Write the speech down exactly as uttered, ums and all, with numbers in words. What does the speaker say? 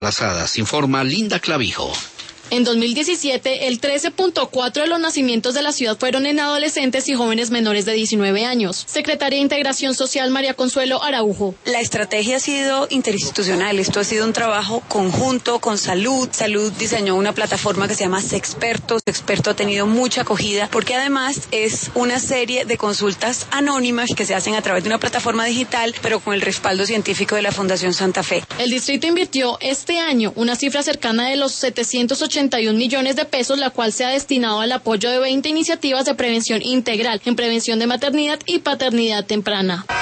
embarazadas, informa Linda Clavijo. En dos mil diecisiete, el trece punto cuatro de los nacimientos de la ciudad fueron en adolescentes y jóvenes menores de diecinueve años. Secretaria de Integración Social María Consuelo Araujo. La estrategia ha sido interinstitucional. Esto ha sido un trabajo conjunto con Salud. Salud diseñó una plataforma que se llama Sexperto. Sexperto ha tenido mucha acogida porque además es una serie de consultas anónimas que se hacen a través de una plataforma digital, pero con el respaldo científico de la Fundación Santa Fe. El distrito invirtió este año una cifra cercana de los setecientos ochenta y un millones de pesos, la cual se ha destinado al apoyo de veinte iniciativas de prevención integral en prevención de maternidad y paternidad temprana.